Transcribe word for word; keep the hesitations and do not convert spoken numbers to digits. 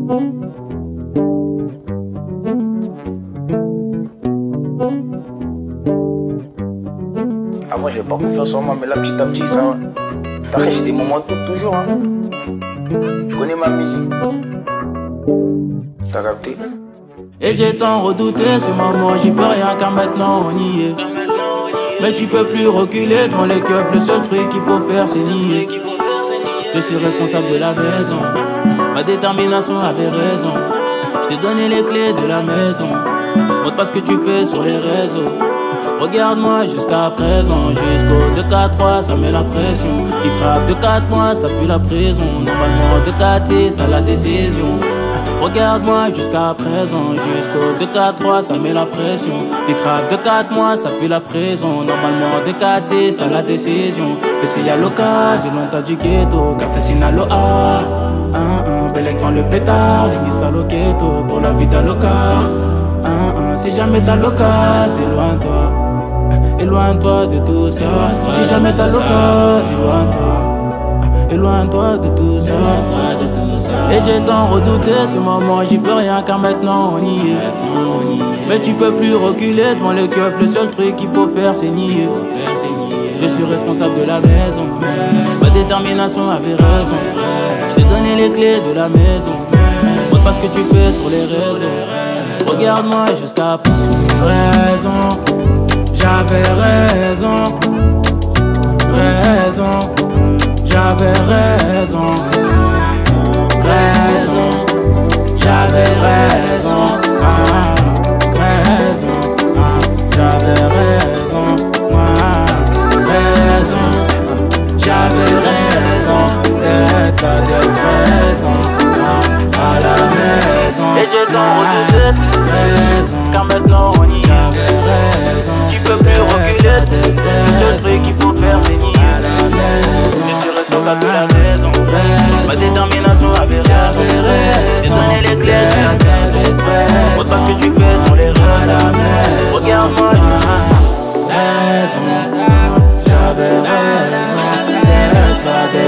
Avant, j'avais pas confiance en moi, mais là, petit à petit, ça va. T'as j'ai des moments de doute toujours. Hein. Je connais ma musique. T'as capté? Et j'ai tant redouté ce moment, j'y peux rien car maintenant on y est. Mais tu peux plus reculer devant les keufs, le seul truc qu'il faut faire c'est nier. Je suis responsable de la maison, ma détermination avait raison. Je t'ai donné les clés de la maison, montre pas ce que tu fais sur les réseaux. Regarde-moi jusqu'à présent, jusqu'au deux quatre trois ça met la pression. Il frappe de quatre mois, ça pue la prison. Normalement de quatre six t'as la décision. Regarde-moi jusqu'à présent, jusqu'au deux quatre trois ça met la pression. Il crave de quatre mois, ça pue la prison. Normalement de quatre six t'as la décision. Et s'il y a l'occasion, loin t'as du ghetto, car t'es Sinaloa. Un, un, bel devant le pétard, les miss à l'oqueto, pour la vie t'as local. Un, un, si jamais t'as l'occasion, éloigne-toi. Éloigne-toi de tout ça. Si jamais t'as l'occasion, éloigne-toi. Éloigne-toi de tout ça. Et j'ai tant redouté ce moment, j'y peux rien car maintenant on y est. Mais tu peux plus reculer devant les keufs, le seul truc qu'il faut faire c'est nier. Je suis responsable de la maison, ma détermination avait raison. Je t'ai donné les clés de la maison, montre pas ce que tu fais sur les réseaux. Regarde-moi jusqu'à raison. J'avais raison, raison, j'avais raison, raison, j'avais raison, ah, raison, ah, j'avais raison, ah, raison, ah, j'avais raison d'être là, d'être présent ah, à la maison. Et j'ai tant redouté, raison, car maintenant on y est. j'avais raison. Tu peux plus reculer, le truc qu'il faut faire c'est nier. Je suis responsable de la maison, ma détermination avait raison. J'ai donné les clés de la maison, montre pas ce que tu fais sur les réseaux. Regarde-moi, raison, j'avais raison d'être là.